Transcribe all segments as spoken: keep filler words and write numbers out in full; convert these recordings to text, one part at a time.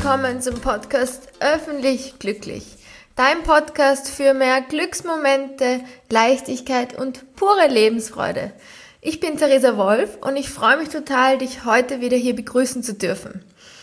willkommen zum Podcast Öffentlich Glücklich. Dein Podcast für mehr Glücksmomente, Leichtigkeit und pure Lebensfreude. Ich bin Theresa Wolf und ich freue mich total, dich heute wieder hier begrüßen zu dürfen.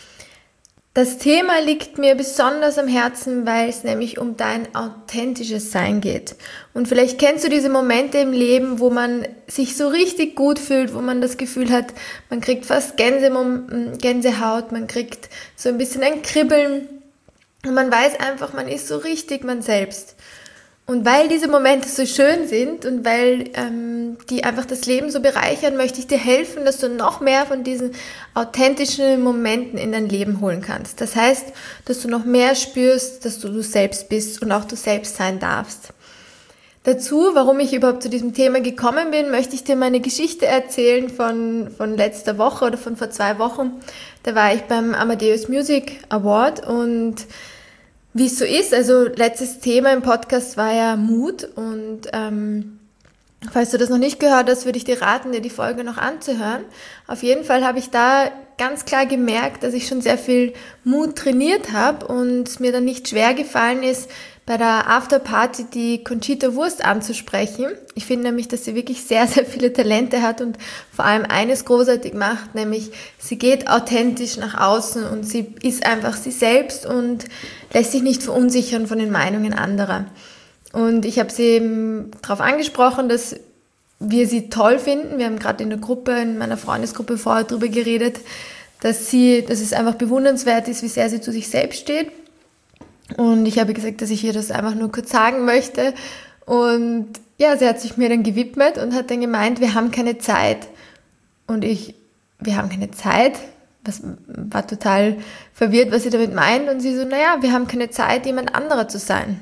Das Thema liegt mir besonders am Herzen, weil es nämlich um dein authentisches Sein geht. Und vielleicht kennst du diese Momente im Leben, wo man sich so richtig gut fühlt, wo man das Gefühl hat, man kriegt fast Gänsemom- Gänsehaut, man kriegt so ein bisschen ein Kribbeln und man weiß einfach, man ist so richtig man selbst. Und weil diese Momente so schön sind und weil ähm, die einfach das Leben so bereichern, möchte ich dir helfen, dass du noch mehr von diesen authentischen Momenten in dein Leben holen kannst. Das heißt, dass du noch mehr spürst, dass du du selbst bist und auch du selbst sein darfst. Dazu, warum ich überhaupt zu diesem Thema gekommen bin, möchte ich dir meine Geschichte erzählen von, von letzter Woche oder von vor zwei Wochen. Da war ich beim Amadeus Music Award und wie es so ist, also letztes Thema im Podcast war ja Mut und ähm, falls du das noch nicht gehört hast, würde ich dir raten, dir die Folge noch anzuhören. Auf jeden Fall habe ich da ganz klar gemerkt, dass ich schon sehr viel Mut trainiert habe und es mir dann nicht schwer gefallen ist, bei der Afterparty die Conchita Wurst anzusprechen. Ich finde nämlich, dass sie wirklich sehr, sehr viele Talente hat und vor allem eines großartig macht, nämlich sie geht authentisch nach außen und sie ist einfach sie selbst und lässt sich nicht verunsichern von den Meinungen anderer. Und ich habe sie eben darauf angesprochen, dass wir sie toll finden. Wir haben gerade in der Gruppe, in meiner Freundesgruppe vorher darüber geredet, dass sie, dass es einfach bewundernswert ist, wie sehr sie zu sich selbst steht. Und ich habe gesagt, dass ich ihr das einfach nur kurz sagen möchte. Und ja, sie hat sich mir dann gewidmet und hat dann gemeint, wir haben keine Zeit. Und ich, wir haben keine Zeit? Was, war total verwirrt, was sie damit meint. Und sie so, naja, wir haben keine Zeit, jemand anderer zu sein.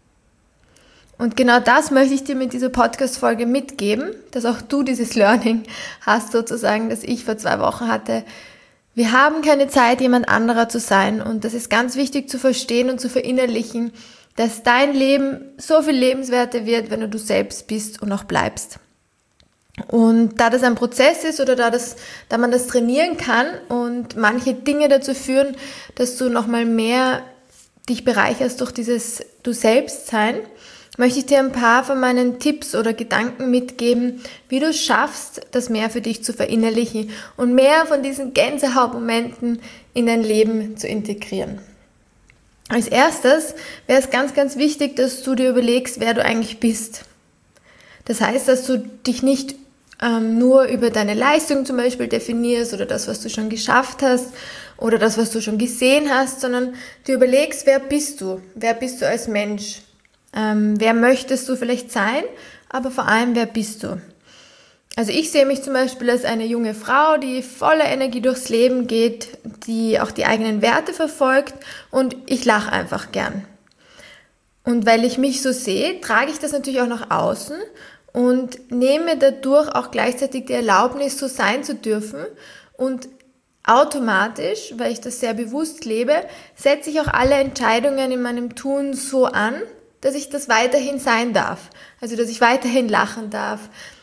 Und genau das möchte ich dir mit dieser Podcast-Folge mitgeben, dass auch du dieses Learning hast sozusagen, das ich vor zwei Wochen hatte. Wir haben keine Zeit, jemand anderer zu sein und das ist ganz wichtig zu verstehen und zu verinnerlichen, dass dein Leben so viel lebenswerter wird, wenn du du selbst bist und auch bleibst. Und da das ein Prozess ist oder da, das, da man das trainieren kann und manche Dinge dazu führen, dass du nochmal mehr dich bereicherst durch dieses Du selbst sein, möchte ich dir ein paar von meinen Tipps oder Gedanken mitgeben, wie du es schaffst, das mehr für dich zu verinnerlichen und mehr von diesen Gänsehautmomenten in dein Leben zu integrieren. Als erstes wäre es ganz, ganz wichtig, dass du dir überlegst, wer du eigentlich bist. Das heißt, dass du dich nicht ähm, nur über deine Leistung zum Beispiel definierst oder das, was du schon geschafft hast oder das, was du schon gesehen hast, sondern dir überlegst, wer bist du? Wer bist du als Mensch? Ähm, wer möchtest du vielleicht sein, aber vor allem, wer bist du? Also ich sehe mich zum Beispiel als eine junge Frau, die voller Energie durchs Leben geht, die auch die eigenen Werte verfolgt und ich lache einfach gern. Und weil ich mich so sehe, trage ich das natürlich auch nach außen und nehme dadurch auch gleichzeitig die Erlaubnis, so sein zu dürfen und automatisch, weil ich das sehr bewusst lebe, setze ich auch alle Entscheidungen in meinem Tun so an, dass ich das weiterhin sein darf, also dass ich weiterhin lachen darf,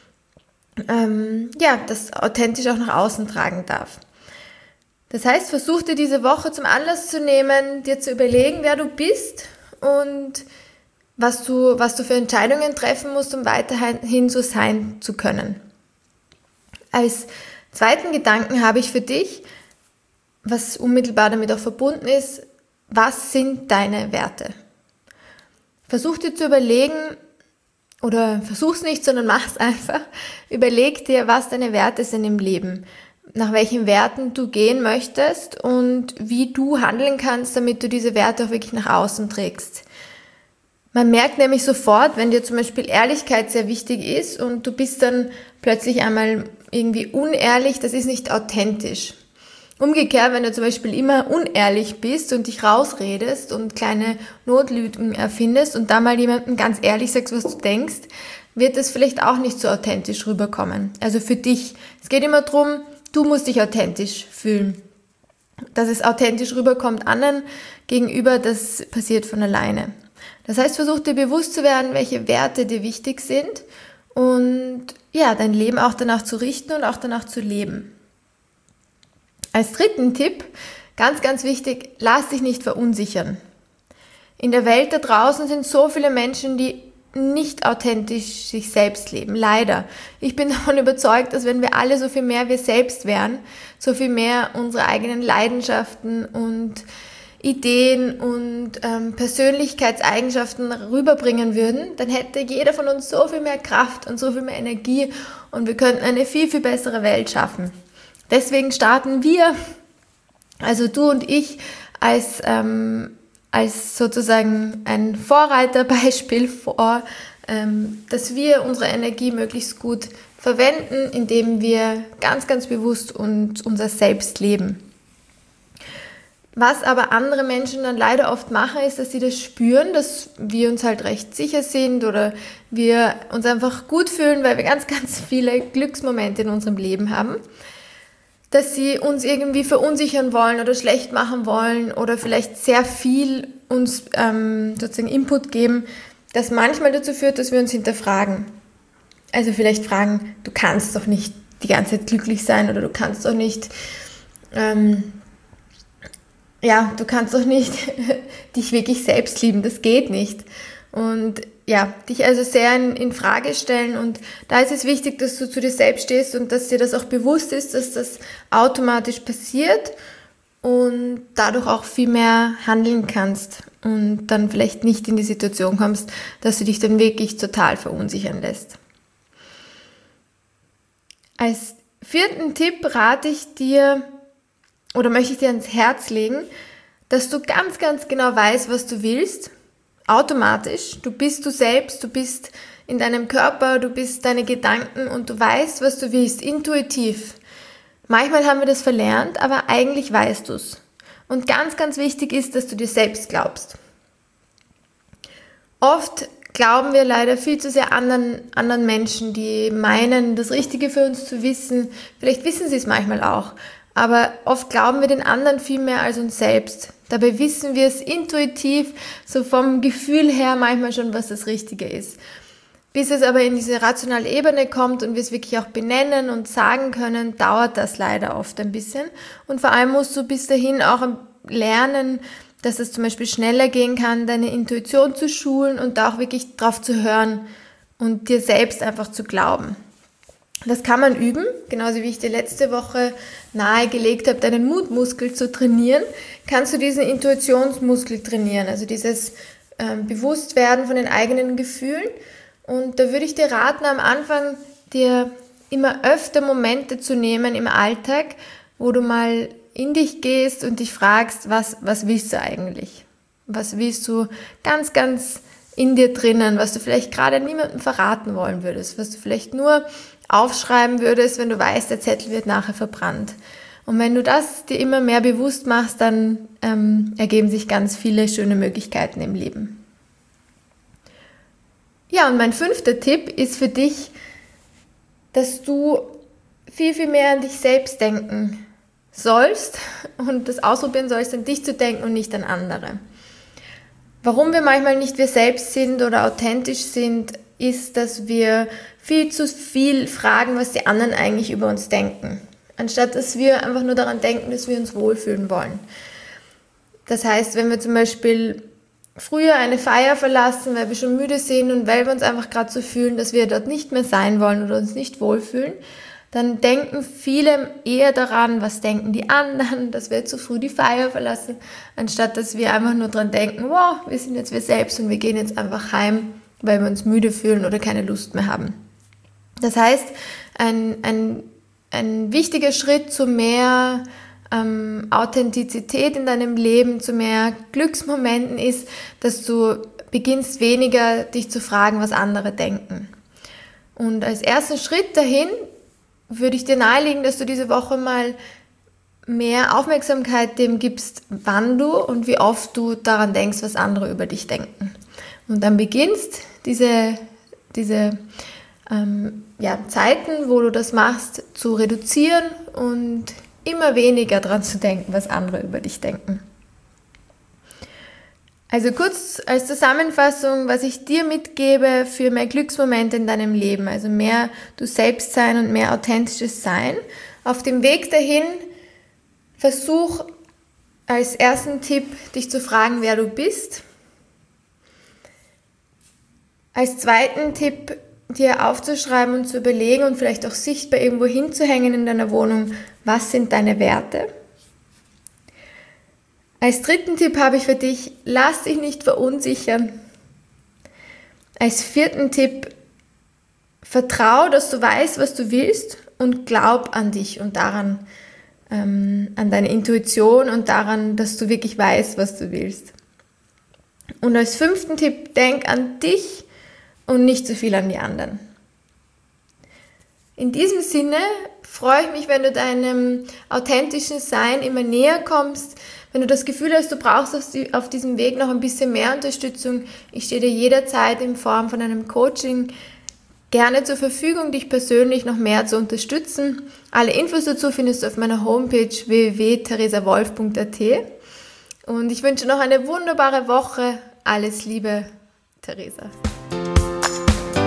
ähm, ja, das authentisch auch nach außen tragen darf. Das heißt, versuch dir diese Woche zum Anlass zu nehmen, dir zu überlegen, wer du bist und was du, was du für Entscheidungen treffen musst, um weiterhin so sein zu können. Als zweiten Gedanken habe ich für dich, was unmittelbar damit auch verbunden ist, was sind deine Werte? Versuch dir zu überlegen, oder versuch's nicht, sondern mach's einfach. Überleg dir, was deine Werte sind im Leben, nach welchen Werten du gehen möchtest und wie du handeln kannst, damit du diese Werte auch wirklich nach außen trägst. Man merkt nämlich sofort, wenn dir zum Beispiel Ehrlichkeit sehr wichtig ist und du bist dann plötzlich einmal irgendwie unehrlich, das ist nicht authentisch. Umgekehrt, wenn du zum Beispiel immer unehrlich bist und dich rausredest und kleine Notlügen erfindest und da mal jemandem ganz ehrlich sagst, was du denkst, wird es vielleicht auch nicht so authentisch rüberkommen. Also für dich. Es geht immer darum, du musst dich authentisch fühlen. Dass es authentisch rüberkommt anderen gegenüber, das passiert von alleine. Das heißt, versuch dir bewusst zu werden, welche Werte dir wichtig sind und ja, dein Leben auch danach zu richten und auch danach zu leben. Als dritten Tipp Ganz, ganz wichtig, lass dich nicht verunsichern. In der Welt da draußen sind so viele Menschen, die nicht authentisch sich selbst leben, leider. Ich bin davon überzeugt, dass wenn wir alle so viel mehr wir selbst wären, so viel mehr unsere eigenen Leidenschaften und Ideen und ähm, Persönlichkeitseigenschaften rüberbringen würden, dann hätte jeder von uns so viel mehr Kraft und so viel mehr Energie und wir könnten eine viel, viel bessere Welt schaffen. Deswegen starten wir, also du und ich, als ähm, als sozusagen ein Vorreiterbeispiel vor, ähm, dass wir unsere Energie möglichst gut verwenden, indem wir ganz, ganz bewusst und unser Selbst leben. Was aber andere Menschen dann leider oft machen, ist, dass sie das spüren, dass wir uns halt recht sicher sind oder wir uns einfach gut fühlen, weil wir ganz, ganz viele Glücksmomente in unserem Leben haben, dass sie uns irgendwie verunsichern wollen oder schlecht machen wollen oder vielleicht sehr viel uns ähm, sozusagen Input geben, das manchmal dazu führt, dass wir uns hinterfragen. Also vielleicht fragen, du kannst doch nicht die ganze Zeit glücklich sein oder du kannst doch nicht, ähm, ja, du kannst doch nicht dich wirklich selbst lieben, das geht nicht. Und ja, dich also sehr in, in Frage stellen und da ist es wichtig, dass du zu dir selbst stehst und dass dir das auch bewusst ist, dass das automatisch passiert und dadurch auch viel mehr handeln kannst und dann vielleicht nicht in die Situation kommst, dass du dich dann wirklich total verunsichern lässt. Als vierten Tipp rate ich dir oder möchte ich dir ans Herz legen, dass du ganz, ganz genau weißt, was du willst. Automatisch, du bist du selbst, du bist in deinem Körper, du bist deine Gedanken und du weißt, was du willst, intuitiv. Manchmal haben wir das verlernt, aber eigentlich weißt du es. Und ganz, ganz wichtig ist, dass du dir selbst glaubst. Oft glauben wir leider viel zu sehr anderen, anderen Menschen, die meinen, das Richtige für uns zu wissen. Vielleicht wissen sie es manchmal auch, aber oft glauben wir den anderen viel mehr als uns selbst. Dabei wissen wir es intuitiv, so vom Gefühl her manchmal schon, was das Richtige ist. Bis es aber in diese rationale Ebene kommt und wir es wirklich auch benennen und sagen können, dauert das leider oft ein bisschen. Und vor allem musst du bis dahin auch lernen, dass es zum Beispiel schneller gehen kann, deine Intuition zu schulen und da auch wirklich drauf zu hören und dir selbst einfach zu glauben. Das kann man üben, genauso wie ich dir letzte Woche nahegelegt habe, deinen Mutmuskel zu trainieren, kannst du diesen Intuitionsmuskel trainieren, also dieses ähm, Bewusstwerden von den eigenen Gefühlen. Und da würde ich dir raten, am Anfang dir immer öfter Momente zu nehmen im Alltag, wo du mal in dich gehst und dich fragst, was, was willst du eigentlich? Was willst du ganz, ganz in dir drinnen, was du vielleicht gerade niemandem verraten wollen würdest, was du vielleicht nur aufschreiben würdest, wenn du weißt, der Zettel wird nachher verbrannt. Und wenn du das dir immer mehr bewusst machst, dann ähm, ergeben sich ganz viele schöne Möglichkeiten im Leben. Ja, und mein fünfter Tipp ist für dich, dass du viel, viel mehr an dich selbst denken sollst und das ausprobieren sollst, an dich zu denken und nicht an andere. Warum wir manchmal nicht wir selbst sind oder authentisch sind, ist, dass wir viel zu viel fragen, was die anderen eigentlich über uns denken, anstatt dass wir einfach nur daran denken, dass wir uns wohlfühlen wollen. Das heißt, wenn wir zum Beispiel früher eine Feier verlassen, weil wir schon müde sind und weil wir uns einfach gerade so fühlen, dass wir dort nicht mehr sein wollen oder uns nicht wohlfühlen, dann denken viele eher daran, was denken die anderen, dass wir zu früh die Feier verlassen, anstatt dass wir einfach nur daran denken, wow, wir sind jetzt wir selbst und wir gehen jetzt einfach heim, weil wir uns müde fühlen oder keine Lust mehr haben. Das heißt, ein, ein, ein wichtiger Schritt zu mehr ähm, Authentizität in deinem Leben, zu mehr Glücksmomenten ist, dass du beginnst weniger dich zu fragen, was andere denken. Und als ersten Schritt dahin würde ich dir nahelegen, dass du diese Woche mal mehr Aufmerksamkeit dem gibst, wann du und wie oft du daran denkst, was andere über dich denken. Und dann beginnst diese, diese ähm, ja, Zeiten, wo du das machst, zu reduzieren und immer weniger daran zu denken, was andere über dich denken. Also kurz als Zusammenfassung, was ich dir mitgebe für mehr Glücksmomente in deinem Leben, also mehr du selbst sein und mehr authentisches Sein. Auf dem Weg dahin versuch als ersten Tipp, dich zu fragen, wer du bist. Als zweiten Tipp, dir aufzuschreiben und zu überlegen und vielleicht auch sichtbar irgendwo hinzuhängen in deiner Wohnung, was sind deine Werte? Als dritten Tipp habe ich für dich, lass dich nicht verunsichern. Als vierten Tipp, vertrau, dass du weißt, was du willst und glaub an dich und daran, ähm, an deine Intuition und daran, dass du wirklich weißt, was du willst. Und als fünften Tipp, denk an dich und nicht zu viel an die anderen. In diesem Sinne freue ich mich, wenn du deinem authentischen Sein immer näher kommst, wenn du das Gefühl hast, du brauchst auf diesem Weg noch ein bisschen mehr Unterstützung. Ich stehe dir jederzeit in Form von einem Coaching gerne zur Verfügung, dich persönlich noch mehr zu unterstützen. Alle Infos dazu findest du auf meiner Homepage w w w punkt theresa wolf punkt a t. Und ich wünsche noch eine wunderbare Woche. Alles Liebe, Theresa.